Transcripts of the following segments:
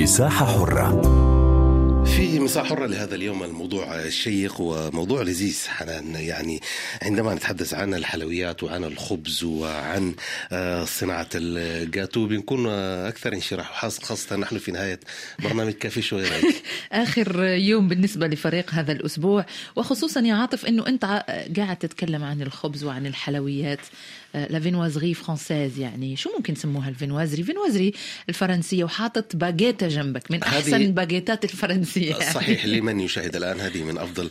مساحة حرة. في مساحة حرة لهذا اليوم الموضوع شيق وموضوع لذيذ حنان. يعني عندما نتحدث عن الحلويات وعن الخبز وعن صناعة الجاتو بنكون أكثر انشراح، خاصة نحن في نهاية برنامج كافي شو. آخر يوم بالنسبة لفريق هذا الأسبوع، وخصوصا يا عاطف أنه أنت قاعد تتكلم عن الخبز وعن الحلويات، لا فينوازري فرانسيز. يعني شو ممكن سموها الفينوازري الفرنسية، وحاطط باجيتا جنبك من أحسن باجيتات الفرنسية يعني. صحيح، لمن يشاهد الآن هذه من أفضل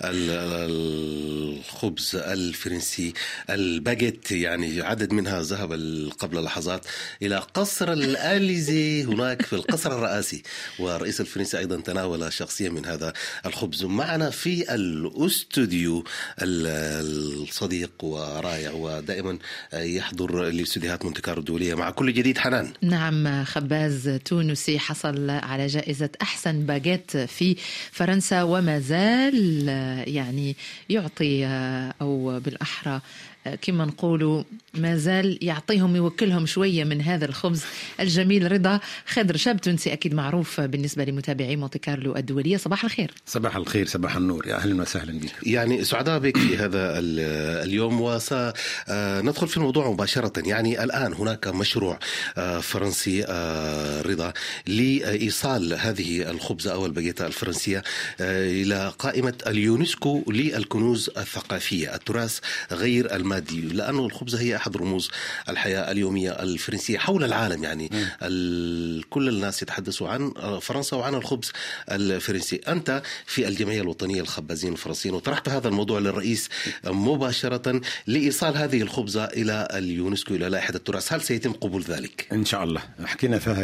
الخبز الفرنسي الباجيت. يعني عدد منها ذهب قبل لحظات إلى قصر الآليزي هناك في القصر الرئاسي، والرئيس الفرنسي أيضا تناول شخصيا من هذا الخبز. معنا في الأستوديو الصديق ورائع ودائما يحضر الاستديوهات مونتي كارلو الدولية مع كل جديد حنان. نعم، خباز تونسي حصل على جائزة أحسن باجيت في فرنسا، وما زال يعني يعطي، أو بالأحرى كما نقولوا ما زال يعطيهم يوكلهم شوية من هذا الخبز الجميل. رضا خضر، شاب تونسي أكيد معروف بالنسبة لمتابعي مونتي كارلو الدولية. صباح الخير. صباح الخير، صباح النور، يا أهلا وسهلا بك. يعني سعداء بك في هذا اليوم، وسندخل في الموضوع مباشرة. يعني الآن هناك مشروع فرنسي رضا لإيصال هذه الخبزة أو الباجيتا الفرنسية إلى قائمة اليونسكو للكنوز الثقافية، التراث غير المادي، لأنه الخبزة هي أحد رموز الحياة اليومية الفرنسية حول العالم. يعني كل الناس يتحدثوا عن فرنسا وعن الخبز الفرنسي. أنت في الجمعية الوطنية للخبازين الفرنسيين، وطرحت هذا الموضوع للرئيس مباشرة لإيصال هذه الخبزة إلى اليونسكو إلى لائحة التراث. هل سيتم قبول ذلك؟ إن شاء الله. حكينا فيها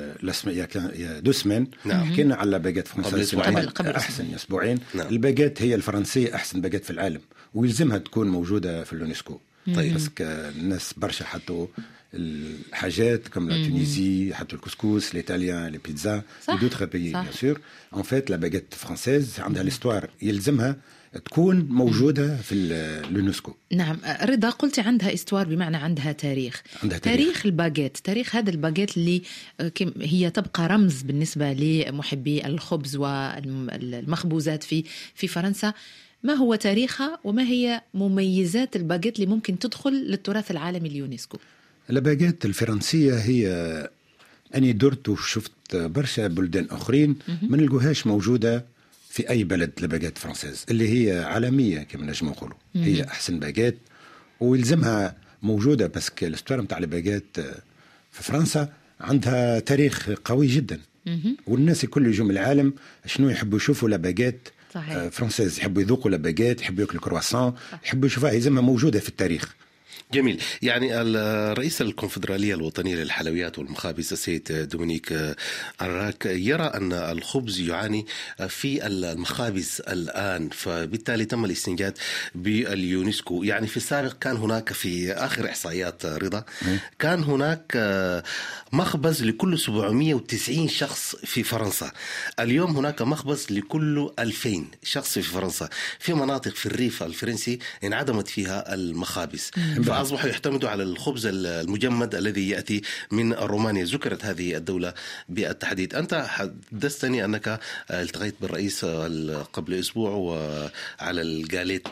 إلى دوسمين. حكينا على باجيت فرنسية قبل أحسن أسبوعين. الباجيت هي الفرنسية أحسن باجيت في العالم، ويلزمها تكون موجودة في اليونسكو. طيب، بس الناس برشا حطوا الحاجات كم لا تونيزي، حطوا الكسكس، الإيطاليان، البيتزا، دوتر بيي بيان سور. ان فيت لا باجيت فرانسيز عندها الاستوار، يلزمها تكون موجودة في اليونسكو. نعم رضا، قلت عندها استوار بمعنى عندها تاريخ. تاريخ الباجيت، تاريخ هذا الباجيت اللي هي تبقى رمز بالنسبة لمحبي الخبز والمخبوزات في فرنسا. ما هو تاريخها وما هي مميزات الباجيت اللي ممكن تدخل للتراث العالمي اليونسكو؟ الباجيت الفرنسية هي أني درت وشفت برشا بلدان أخرين ما نلقوهاش موجودة في أي بلد. الباجيت فرنسيز اللي هي عالمية كما نجم نقولوا، هي أحسن باجيت ويلزمها موجودة، بس الاستوار متاع الباجيت في فرنسا عندها تاريخ قوي جدا. والناس كل يجوا من العالم شنو يحبوا يشوفوا الباجيت فرنسيز، يحبوا يذوقوا الباجيت، يحبوا ياكلوا الكرواسون، يحبوا يشوفوها يلزمها موجودة في التاريخ. جميل. يعني الرئيس الكونفدرالية الوطنية للحلويات والمخابز السيد دومينيك أراك يرى أن الخبز يعاني في المخابز الآن، فبالتالي تم الاستنجاد باليونسكو. يعني في السابق كان هناك في آخر إحصائيات رضا كان هناك مخبز لكل 790 شخص في فرنسا. اليوم هناك مخبز لكل 2000 شخص في فرنسا. في مناطق في الريف الفرنسي انعدمت فيها المخابز، فأصبحوا يعتمدوا على الخبز المجمد الذي يأتي من رومانيا. ذكرت هذه الدولة بالتحديد. أنت حدثتني أنك التقيت بالرئيس قبل أسبوع وعلى الجاليت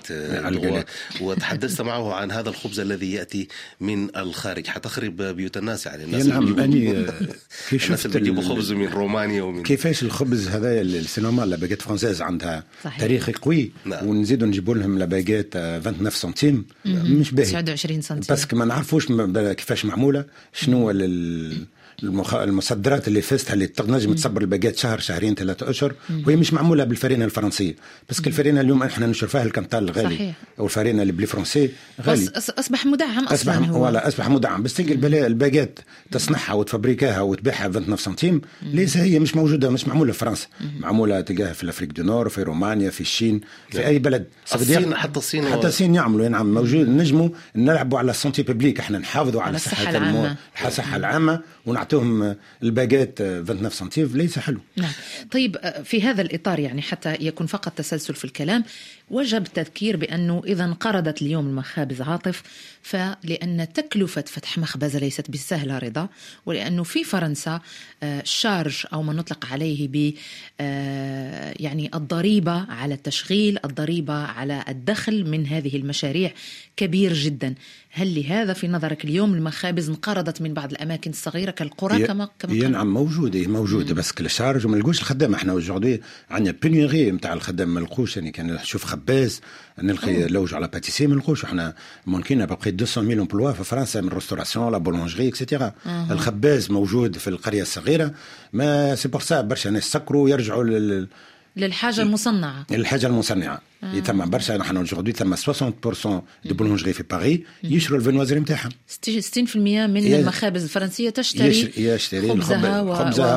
وتحدثت معه عن هذا الخبز الذي يأتي من الخارج، حتخرب بيوت الناس. يعني الناس الناس اللي بيجيبوا خبز من رومانيا ومن كيفاش الخبز هذا السينما الباجيت فرنسيز عندها تاريخ قوي. ونزيدوا نجيبوا لهم الباجيت 29 سنتيم مش باهي 29 سنتيم، بس ما نعرفوش كيفاش معمولة، شنو المصدرات اللي فازتها اللي تنجم تصبر الباجيت شهر شهرين 3 أشهر، وهي مش معمولة بالفرينة الفرنسية. بس الفرينة اليوم احنا نشوفها الكمطال الغالي. صحيح. او الفرينة اللي بلي فرنسي غالي، اصبح مدعم اصلا. اصبح مدعم. بس تلقى الباجيت تصنعها وتفبريكاها وتبيعها 29 سنتيم، ليس هي مش موجودة، مش معمولة في فرنسا، معمولة تلقاها في الافريق دو نور، في رومانيا، في الشين، في اي بلد. الصين حتى الصين يعملوا نعم موجود. نجموا نلعبوا على السنتي ببليك، احنا نحافظوا على الصحة العامة ونعطيهم الباجيت 29 سنتيم. ليس حلو. نعم. طيب في هذا الإطار، يعني حتى يكون فقط تسلسل في الكلام، وجب التذكير بأنه إذا انقرضت اليوم المخابز عاطف فلأن تكلفة فتح مخبز ليست بالسهلة رضا، ولأنه في فرنسا الشارج أو ما نطلق عليه ب يعني الضريبة على التشغيل، الضريبة على الدخل من هذه المشاريع كبير جدا. هل لهذا في نظرك اليوم المخابز انقرضت من بعض الأماكن الصغيرة كالقرى كما نعم موجودة بس كل شارج وما لقوش الخدام. احنا وجودي عندنا بينيغي نتاع الخدام ما لقوش، يعني كان نشوف خباز نلقي لوج على باتيسي ما لقوش. احنا ممكن بقي 200,000 امبلوا في فرنسا من الريستوراسيون لا بولونجري اكسيتيرا. الخباز موجود في القرية الصغيرة، ما سي بور سا برشا ناس سكروا يرجعوا للحاجة المصنعة. الحاجة المصنعة ثم برشا. نحن aujourd'hui ثم 60% دو بولونجري في باريس يشروا الفينوازري نتاعهم. 60% من المخابز الفرنسية تشتري خبزها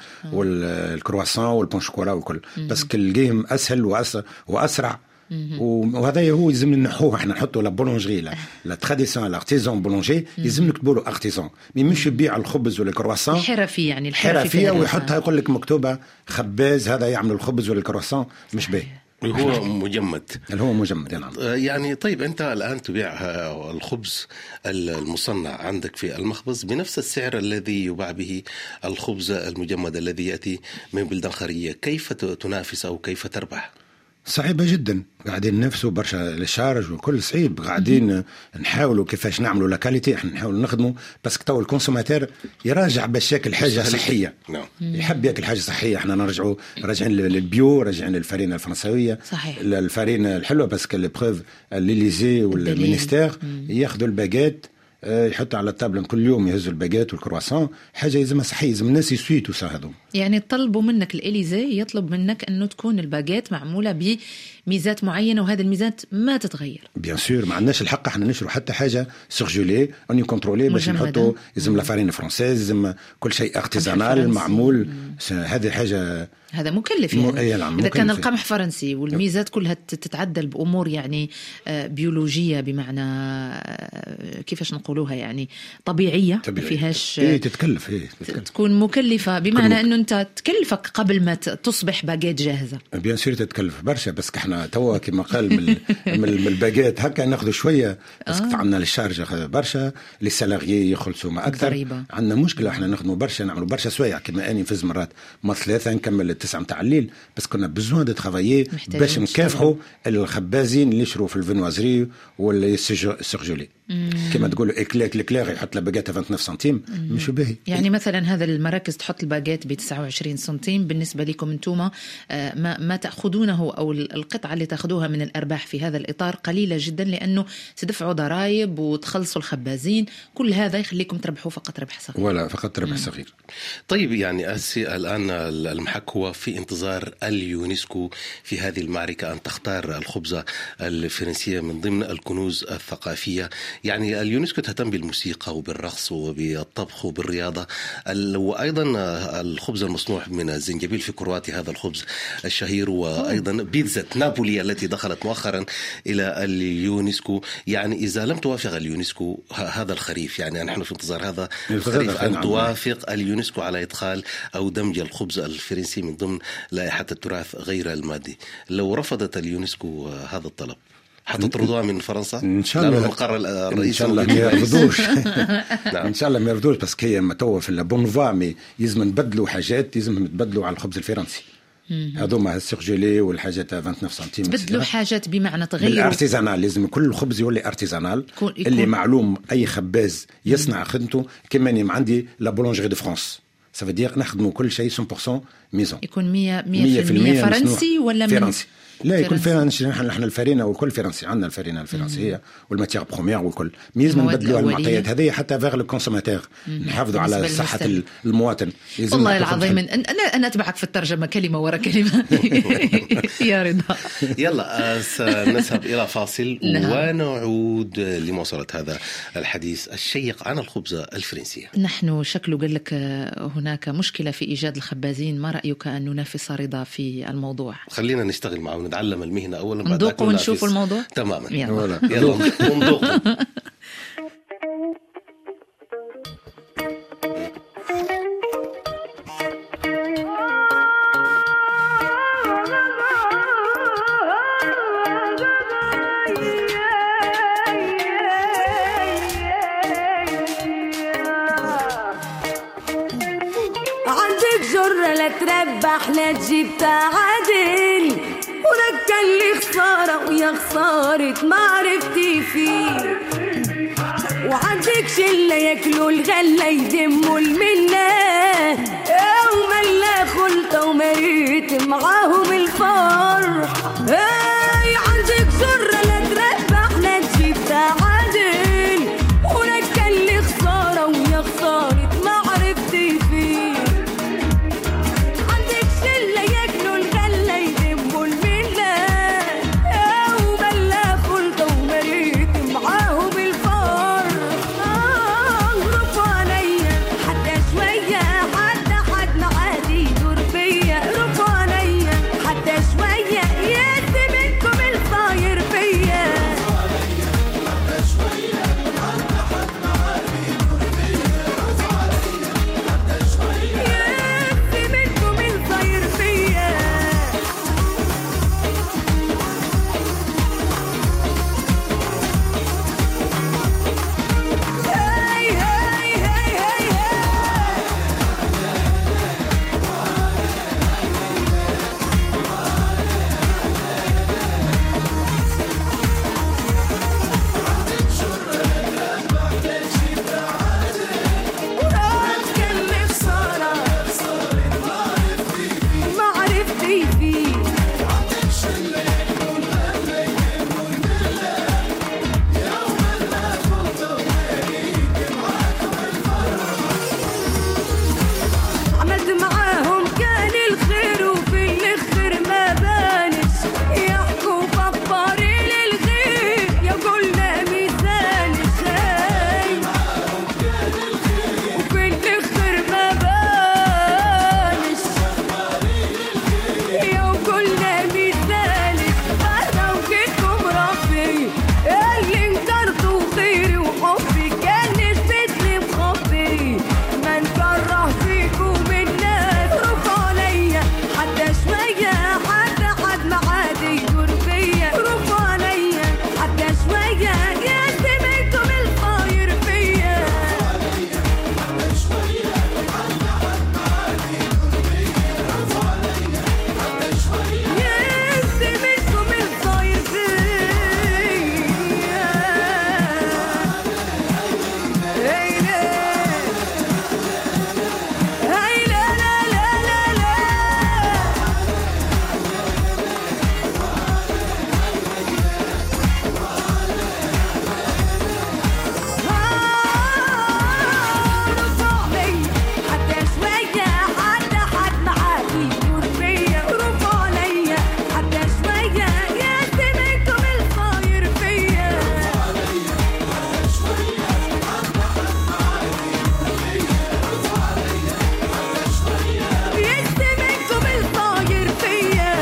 والكرواسون والبونشوكولا والكل، بس كلهم اسهل واسرع. وهذا هو لازم نحوه. احنا نحطوا لا بولونجري لا تراديسيون الارتيزان بولونجي لازم نكتبوا له ارتيزان، مش يبيع الخبز ولا الكرواسون الحرفي، يعني الحرفيه ويحطها يقول لك مكتوبه خباز هذا يعمل الخبز ولا الكرواسون مش باهي. هو مجمد. نعم. يعني طيب أنت الآن تبيع الخبز المصنع عندك في المخبز بنفس السعر الذي يباع به الخبز المجمد الذي يأتي من بلدان خارجية، كيف تنافس أو كيف تربح؟ صعيبة جدا، قاعدين نفسه برشا الشارج وكل صعيب. قاعدين نحاولوا كيفاش نعملوا لا كاليتي، احنا نحاول نخدموا بس تو الكونسوماتير يراجع باش ياكل حاجة صحية. يحب ياكل حاجة صحية. احنا راجعين للبيو، راجعين للفرينة الفرنسوية، صحيح. الفرينة الحلوة بس كالبروف الليليزي والمينيستير ياخذوا الباجات يحطوا على الطابلة كل يوم، يهزوا الباجات والكرواسون، حاجة يلزمها صحية، يلزم الناس يسويتوا هذو. يعني طلبوا منك الإليزي يطلب منك أنه تكون الباجات معمولة بميزات معينة، وهذه الميزات ما تتغير. بيان سور ما عندناش الحق احنا نشرو حتى حاجة سيرجولي أني كنترولي باش نحطوا، يلزم لا فارين فرنسيز، يلزم كل شيء ارتيزانال معمول. هذه حاجة هذا مكلف يعني. إذا كان القمح فرنسي والميزات كلها تتعدل بأمور يعني بيولوجية، بمعنى كيفاش نقولوها يعني طبيعية. ما فيهاش تتكلف. تكون مكلفة بمعنى أنه أنت تكلفك قبل ما تصبح باجيت جاهزة. بيان سور تتكلف برشا، بس احنا توا كما قال من الباجيت هكا ناخذ شوية، بس عندنا الشارج برشا، لي سالاريي يخلصوا ما أكثر. عندنا مشكلة احنا نخدموا برشا، نعملوا برشا سوايع كما أني نفز مرات ما 3 نكمل 9 متاع الليل، بس كنا بزوان دو ترافايي باش نكافحوا الخبازين اللي يشروا في الفينوازري واللي سيرجولي. كما تقولوا الكلاغ يحط الباجيت 29 سنتيم مش باهي. يعني مثلا هذا المراكز تحط الباجيت ب 29 سنتيم، بالنسبة لكم انتم ما تأخذونه أو القطعة اللي تأخذوها من الأرباح في هذا الإطار قليلة جدا، لأنه تدفعوا ضرائب وتخلصوا الخبازين، كل هذا يخليكم تربحوا فقط ربح صغير. ولا فقط ربح صغير. طيب يعني الآن المحك هو في انتظار اليونسكو في هذه المعركة أن تختار الخبزة الفرنسية من ضمن الكنوز الثقافية. يعني اليونسكو تهتم بالموسيقى وبالرقص وبالطبخ وبالرياضة، وأيضا الخبز المصنوع من الزنجبيل في كرواتي، هذا الخبز الشهير، وأيضا بيتزا نابولي التي دخلت مؤخرا إلى اليونسكو. يعني إذا لم توافق اليونسكو هذا الخريف، يعني نحن في انتظار هذا الخريف أن توافق اليونسكو على إدخال أو دمج الخبز الفرنسي من ضمن لائحة التراث غير المادي، لو رفضت اليونسكو هذا الطلب حتطردوها من فرنسا؟ ان شاء الله مقر الرئيس ان شاء الله ما يرفضوش. ان شاء الله ما يرفضوش، بس كي ما تو في البونفا مي لازم نبدلوا حاجات، لازم نبدلوا على الخبز الفرنسي. هذوما السيرجولي والحاجات 29 سنتيم تبدلوا حاجات بمعنى تغيروا الارتيزانال. لازم كل الخبز يولي ارتيزانال اللي معلوم اي خباز يصنع خدمته. كما اني عندي لا بولونجري دو فرانس، سافدير نخدموا كل شيء 100% ميزون. يكون 100% فرنسي ولا فرنسي؟ لا يكون فرنسي. نحن الفرينة والكل فرنسي، عندنا الفرينة الفرنسية والماتير بروميير والكل. لازم نبدلوا المعطيات هذه حتى فيغ الكونسوماتير، نحافظوا على صحة المواطن. والله العظيم أنا أتبعك في الترجمة كلمة ورا كلمة. يا رضا يلا سنذهب إلى فاصل ونعود لمواصلة هذا الحديث الشيق عن الخبزة الفرنسية. نحن شكله قال لك هناك مشكلة في إيجاد الخبازين، ما رأيك أن ننافس رضا في الموضوع؟ خلينا نشتغل معه ونتعلم المهنة أولا، ندوق ونشوف الموضوع. تماما. يلا ندوق. جرة لا تربح لا تجيب تعادل، ولك اللي خسارة ويا خسارة معرفتي فيه. وعندك شلة ياكلوا الغلة يدموا الملة، وملا خلطة ومريت معاهم الفرح. عندك جرة لا تربح لا تجيب تعادل، ولك اللي خسارة ويا خسارة معرفتي فيه. عندك شلة ياكلوا الغلة يدموا الملة، وملا خلطة ومريت معاهم الفرح. رفوا عليا حتى شوية، حتى حد معادي يدور فيا. رفوا عليا حتى شوية، يدي منكم الطاير فيا. يدي منكم الطاير فيا. هاي هاي هاي هاي هاي. وراك اللي خسارة معرفتي فيه. عملت معاهم كان الخير وفي الاخر ما بانش، يحكوا فطاري للغير يا قلنا ميزان الشاي. وفي الاخر ما بانش، يا قلنا ميزان. انا وجيتكم ربي اللي انكرتوا خيري وحبي، كان نسبتني بخبي ما نكره فيكم الناس. رفعوا عليا حتى شوية، حتى حد معادي يدور فيا. رفعوا عليا حتى شوية، يدي منكم الطاير فيا. يدي منكم الطاير فيا. هاي لا هاي لا لا لا لا لا. رفعوا علي حتى شوية، حتى حد معادي يدور فيا. رفعوا علي حتى شوية، يدي منكم الطاير فيا. يدي منكم الطاير فيا.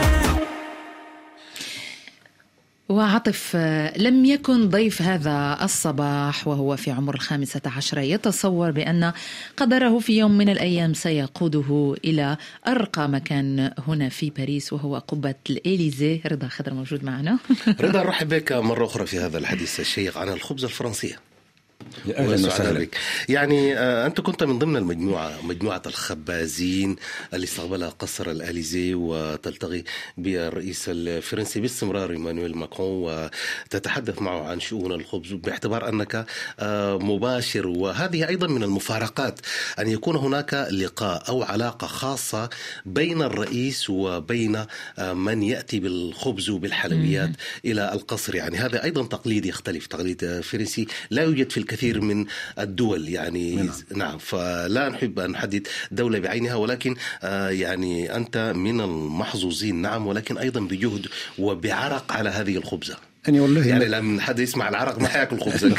وعطف لم يكن ضيف هذا الصباح وهو في عمر 15 يتصور بأن قدره في يوم من الأيام سيقوده إلى أرقى مكان هنا في باريس، وهو قبة الإليزي. رضا خضر موجود معنا. رضا، نرحب بك مرة أخرى في هذا الحديث الشيق عن الخبز الفرنسية. أهلا وسهلا بك. يعني أنت كنت من ضمن مجموعة الخبازين اللي استقبلها قصر الأليزي وتلتقي بالرئيس الفرنسي باستمرار إيمانويل ماكرون وتتحدث معه عن شؤون الخبز، باعتبار أنك مباشر. وهذه أيضا من المفارقات أن يكون هناك لقاء أو علاقة خاصة بين الرئيس وبين من يأتي بالخبز وبالحلويات إلى القصر. يعني هذا أيضا تقليد يختلف، تقليد فرنسي لا يوجد في الكثير من الدول. يعني نعم، فلا نحب أن نحدد دولة بعينها، ولكن يعني أنت من المحظوظين نعم، ولكن أيضا بجهد وبعرق على هذه الخبزة. أنا والله يعني لما حد يسمع العرق ما حياكل خبزة.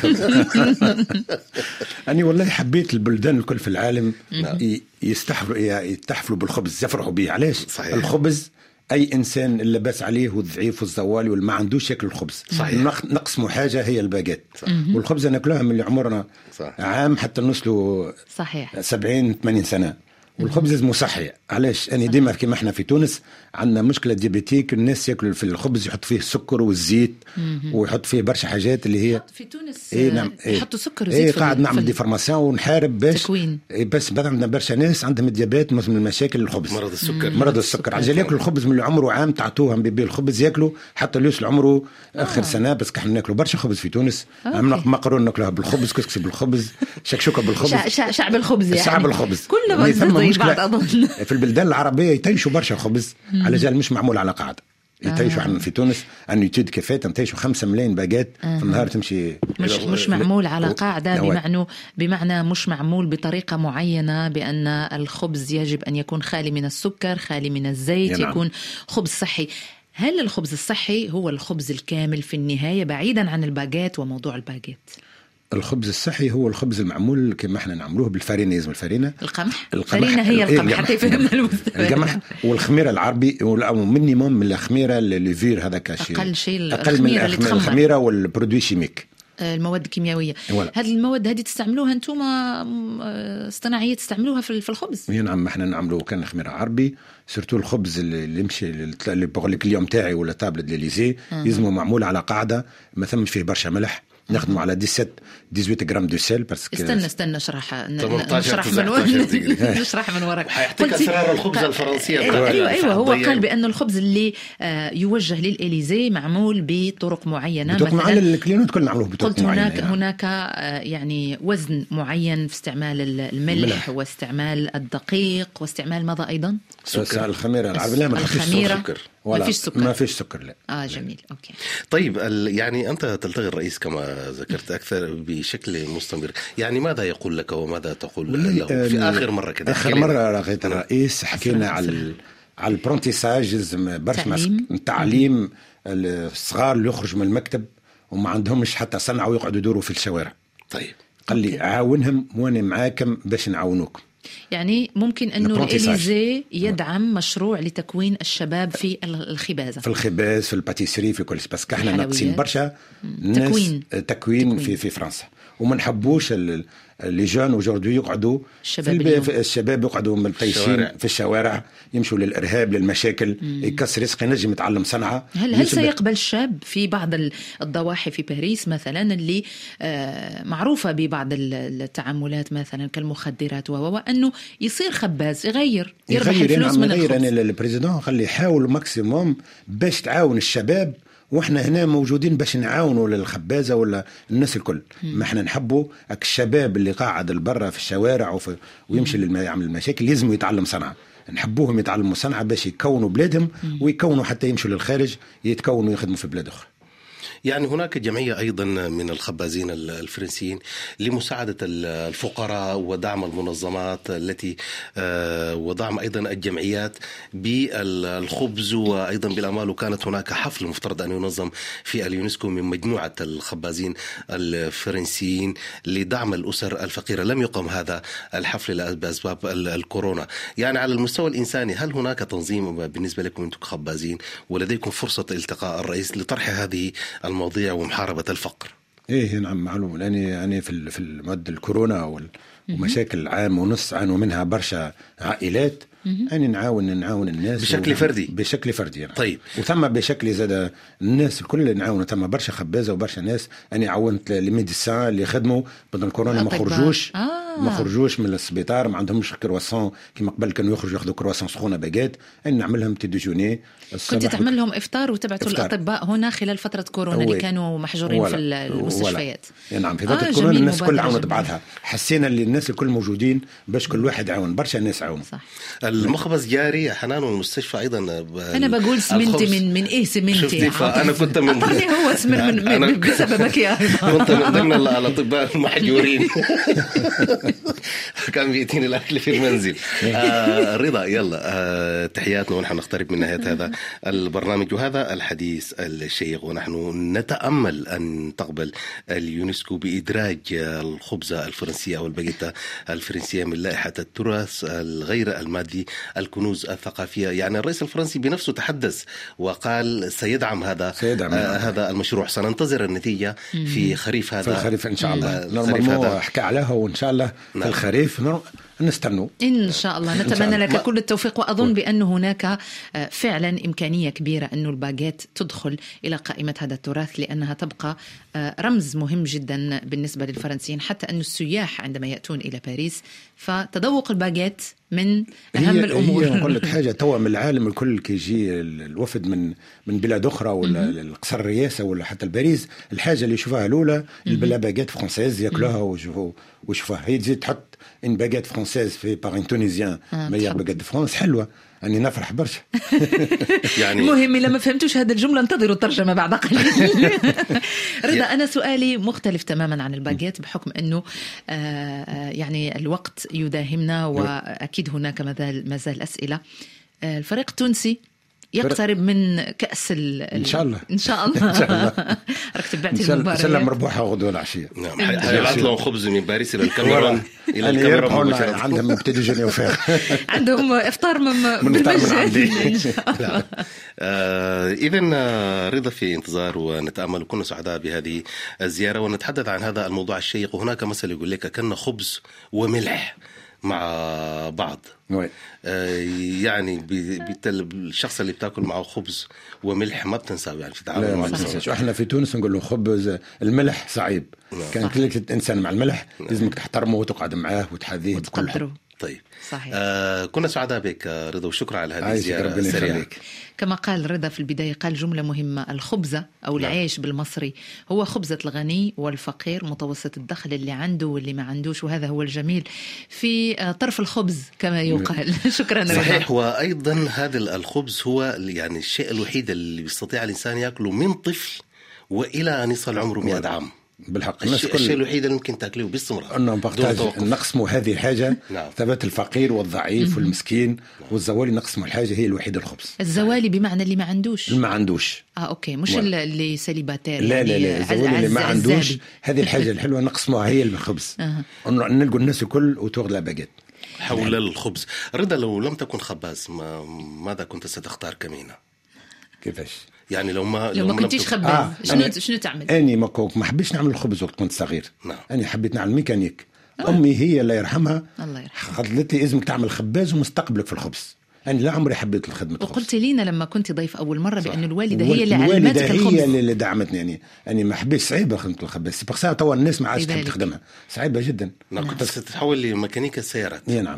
أنا والله حبيت البلدان الكل في العالم يستحفلوا بالخبز، يفرحوا به. علاش؟ صحيح. الخبز أي إنسان اللي بس عليه والضعيف والزوالي واللي ما عندوش ياكل الخبز. صحيح. نقسموا حاجة هي الباجيت، والخبز ناكلها من اللي عمرنا صح. عام حتى نوصلوا صحيح 70-80 سنة. والخبز لازم صحي. علاش أنا ديما كيما احنا في تونس عندنا مشكلة ديابيتيك، الناس ياكلوا في الخبز يحط فيه السكر والزيت ويحط فيه برشا حاجات اللي هي في تونس نعم يحطوا سكر وزيت قاعد نعمل دي فورماسيون ونحارب باش تكوين. بس عندنا برشا ناس عندهم الديابيت من المشاكل الخبز، مرض السكر. عجل ياكلوا الخبز من عمره عام تعطوهم بيبي الخبز ياكلوا حتى يوصل عمره اخر سنه. بس احنا ناكلوا برشا خبز في تونس، عملنا مقرون ناكلوها بالخبز، كسكسي بالخبز، شكشوكه بالخبز، شعب الخبز يعني شعب الخبز كله زي بعض اظن. في البلدان العربيه يتيشوا برشا خبز على جال مش معمول على قاعده. يتيشوا عن في تونس ان يتيد كيفات نتيشوا 5 ملايين باجات في النهار تمشي. مش معمول على قاعده، بمعنى مش معمول بطريقه معينه، بان الخبز يجب ان يكون خالي من السكر، خالي من الزيت، يكون خبز صحي. هل الخبز الصحي هو الخبز الكامل في النهايه بعيدا عن الباجات وموضوع الباجات؟ الخبز الصحي هو الخبز المعمول كما احنا نعملوه بالفارينيزم. الفارينه الفارينه هي القمح حتى يفهمنا المستمع. القمح والخميره العربي مينيموم من الخميره الليفير هذاك شيء اقل من الخميره والبرودوي شيميك، المواد الكيميائيه. هذه المواد هذه تستعملوها انتم اصطناعيه تستعملوها في الخبز؟ نعم احنا نعملوه كان خميره عربي. سورتو الخبز اللي يمشي اللي بقول لك اليوم تاعي ولا تابلت ليليزي يلزمه معمول على قاعده ما ثمش فيه برشا ملح، نخدموا على 18 غرام دو سيل. استنى نشرح من وراك. حيعطيك اسرار الخبز الفرنسيه. ايوه هو قال بان الخبز اللي يوجه للإليزي معمول بطرق معينه، مثلا الكلينات كلنا نعملوه بطرق معينه. هناك يعني وزن معين في استعمال الملح واستعمال الدقيق واستعمال ماذا ايضا؟ سكر. الخميره العربيه لا ما فيش سكر، ما فيش سكر لا. جميل اوكي. طيب يعني انت تلتقي الرئيس كما ذكرت أكثر بشكل مستمر، يعني ماذا يقول لك وماذا تقول له في آخر مرة كده؟ آخر مرة لقيت الرئيس حكينا على البرونتيساج، برشا التعليم الصغار اللي يخرج من المكتب وما عندهمش حتى صنعة ويقعدوا يدوروا في الشوارع. طيب قال لي عاونهم وانا معاكم باش نعاونوكم. يعني ممكن أنه الإليزي يدعم مشروع لتكوين الشباب في الخبازة، في الخباز، في الباتيسري، في كل شيء. بس احنا ناقصين برشا تكوين في فرنسا، وما نحبوش اللي جون وجوردي يقعدوا الشباب يقعدوا ملتيشين في الشوارع، يمشوا للإرهاب للمشاكل، يكسر رزق، ينجم يتعلم صنعة. هل سيقبل الشاب في بعض الضواحي في باريس مثلا اللي معروفة ببعض التعاملات مثلا كالمخدرات أنه يصير خباز يغير الفلوس من الخبز؟ أنا البريزيدون خلي يحاول ماكسيموم باش تعاون الشباب، واحنا هنا موجودين باش نعاونوا للخبازه ولا الناس الكل. ما احنا نحبوا الشباب اللي قاعد البرة في الشوارع ويمشي يعمل المشاكل لازم يتعلم صنعه. نحبوهم يتعلموا صنعه باش يكونوا بلادهم ويكونوا حتى يمشوا للخارج يتكونوا يخدموا في بلاد اخرى. يعني هناك جمعية أيضا من الخبازين الفرنسيين لمساعدة الفقراء ودعم المنظمات التي ودعم أيضا الجمعيات بالخبز وأيضا بالأموال. وكانت هناك حفل مفترض أن ينظم في اليونسكو من مجموعة الخبازين الفرنسيين لدعم الأسر الفقيرة. لم يقم هذا الحفل بأسباب الكورونا. يعني على المستوى الإنساني هل هناك تنظيم بالنسبة لكم أنتم خبازين ولديكم فرصة التقاء الرئيس لطرح هذه المواضيع ومحاربة الفقر؟ إيه نعم معلوم. لأني في المد الكورونا ومشاكل عام ونص عانوا منها برشا عائلات. أنا نعاون الناس بشكل فردي يعني. طيب. وثم بشكل زاد الناس الكل نعاون. ثم برشا خبازة وبرشا ناس. أنا عاونت الميديسان اللي خدموا بدل الكورونا ما خرجوش من السبيطار، ما عندهمش كرواسون كما قبل كانوا يخرجوا ياخذوا كرواسون سخونه باجات. أنا نعمل لهم تي ديجوني. كنت تعمل لهم إفطار وتبعتوا الأطباء هنا خلال فترة كورونا اللي كانوا محجورين في المستشفيات. نعم في فترة كورونا الناس كل عاونت بعضها. حسينا اللي الناس الكل موجودين باش كل واحد عاون. برشا الناس عاون. صح. المخبز جاري حنان والمستشفى أيضا. أنا بقول سمنتي من إيه سمنتي؟ فأنا كنت من هو سمن بسببك يا كنت من ضمن الأطباء المحجورين. كان بيأتيني الأكل في المنزل. رضا يلا تحياتنا ونحن نقترب من نهاية هذا البرنامج وهذا الحديث الشيق، ونحن نتأمل أن تقبل اليونسكو بإدراج الخبزة الفرنسية أو الباجيتا الفرنسية من لائحة التراث الغير المادي هذه الكنوز الثقافية. يعني الرئيس الفرنسي بنفسه تحدث وقال سيدعم هذا المشروع. سننتظر النتيجة في خريف هذا، في الخريف إن شاء الله. نورمالمون حكى عليها، وإن شاء الله في الخريف نستنوا إن شاء الله. نتمنى لك كل التوفيق، وأظن بأن هناك فعلا إمكانية كبيرة أن الباجيت تدخل إلى قائمة هذا التراث، لأنها تبقى رمز مهم جدا بالنسبة للفرنسيين، حتى أن السياح عندما يأتون إلى باريس فتذوق الباجيت من أهم الأمور. هي أقول لك حاجة، توا من العالم الكل كي يجي الوفد من بلاد أخرى ولا القصر الرئاسة ولا حتى باريس، الحاجة اللي يشوفها الأولى الباجيت فرنسيز يأكلوها ويشوفها. هي تزيد تحط إن باجيت فرنسيز في بارين تونيزيان ميار باجيت دو فرنسا، حلوة، أني نفرح برشا. يعني المهم لما فهمتوش هذا الجملة انتظروا الترجمة بعد قليل. رضا، أنا سؤالي مختلف تماما عن الباجيت، بحكم أنه يعني الوقت يداهمنا، وأكيد هناك مازال أسئلة. الفريق التونسي يقترب من كأس إن شاء الله. إن شاء الله. راك تبعتي المباراة. إن شاء الله مربوحة غدوة العشية. نعم، حيبعث لهم خبز من باريس إلى الكاميرون. عندهم ابتدي جوني وفاق. عندهم إفطار بالمجان. إذن رضا في انتظار، ونتأمل وكنا سعداء بهذه الزيارة، ونتحدث عن هذا الموضوع الشيق. وهناك مثل يقول لك كأن خبز وملح مع بعض. يعني الشخص اللي بتاكل معه خبز وملح ما بتنساه، يعني في تعامل مع الناس. احنا في تونس نقول له خبز الملح صعيب. كان كل انسان مع الملح لازمك تحترمه وتقعد معاه وتحذيه بكل حب. طيب صحيح. كنا سعداء بك رضا، وشكرا على هذه الزيارة السريعة. كما قال رضا في البداية، قال جملة مهمة: الخبزة أو العيش بالمصري هو خبزة الغني والفقير، متوسط الدخل، اللي عنده واللي ما عندوش، وهذا هو الجميل في طرف الخبز كما يقال. شكرا رضا. صحيح. وأيضا هذا الخبز هو يعني الشيء الوحيد اللي بيستطيع الإنسان يأكله من طفل وإلى أن يصل عمره 100 عام. بالحق الشيء الوحيد اللي ممكن تاكله باستمرار، انه نقسموا هذه الحاجه. ثبات الفقير والضعيف والمسكين والزوالي، نقسموا الحاجه هي الوحيده الخبز. الزوالي بمعنى اللي ما عندوش. اوكي، مش اللي سيليباتير. لا الزوالي اللي ما عندوش، هذه الحاجه الحلوه نقسموها هي الخبز. انه نلقوا الناس الكل وتغلى باجيت حول الخبز. رضا، لو لم تكن خباز ماذا كنت ستختار كمينة؟ كيفاش يعني لو ما كنتيش خباز شنو تعمل؟ أني ما حبيتش نعمل الخبز وقت كنت صغير. أنا حبيت نعمل ميكانيك. أمي هي الله يرحمها قالت لي لازمك تعمل خباز ومستقبلك في الخبز. أنا لا عمري حبيت الخدمة. وقلت لينا لما كنت ضيف أول مرة بأن الوالدة هي اللي علمتك الخبز. هي اللي دعمتني. يعني أنا ما حبيت، صعيبة خدمة الخباز، بقى توا الناس ما عادش تحب تخدمها، صعيبة جدا. كنت ستتحول لميكانيكا السيارات. نعم.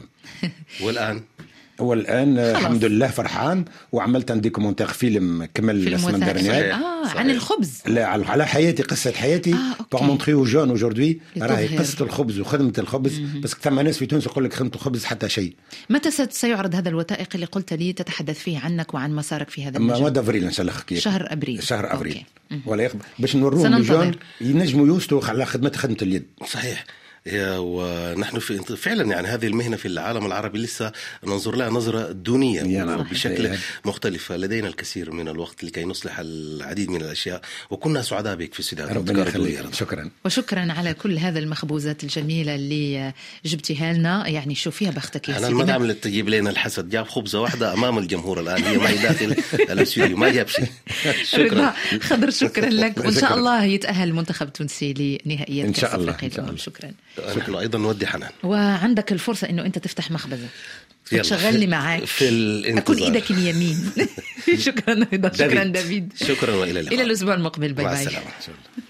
والآن الحمد لله فرحان، وعملت عندي كومنتير فيلم كمل السنة الدرنية عن الخبز. لا، على حياتي، قصة حياتي بار مونتري او جون اجوردي، راهي قصة الخبز وخدمة الخبز. بس ثم ناس في تونس يقول لك خدمة الخبز حتى شيء. متى سيعرض هذا الوثائق اللي قلت لي تتحدث فيه عنك وعن مسارك في هذا المجال؟ مواد افريل ان شاء الله. شهر ابريل ولا باش نوروهم الجون ينجموا يوصلوا على خدمة اليد. صحيح. ونحن فعلا يعني هذه المهنة في العالم العربي لسه ننظر لها نظرة دونية بشكل مختلف. لدينا الكثير من الوقت لكي نصلح العديد من الأشياء، وكنا سعداء بك في السودان. ربنا يخليك. شكرا. وشكرا على كل هذا المخبوزات الجميلة اللي جبتها لنا. يعني شوفيها بختك يا سيدي. أنا ما عملت تجيب لنا الحسد، جاب خبزة واحدة أمام الجمهور الآن، هي معي داخل الاستوديو ما جاب شيء. شكرا خضر، شكرا لك. وإن شاء الله يتأهل المنتخب التونسي لنهائيات كأس أفريقيا. شكرا. نحن أيضا نودي حنان، وعندك الفرصة إنه أنت تفتح مخبزة وتشغلني معاك في الانتظار. أكون إيدك اليمين. شكرا دافيد. شكرا، وإلى اللقاء. إلى الأسبوع المقبل. باي مع باي. السلامة.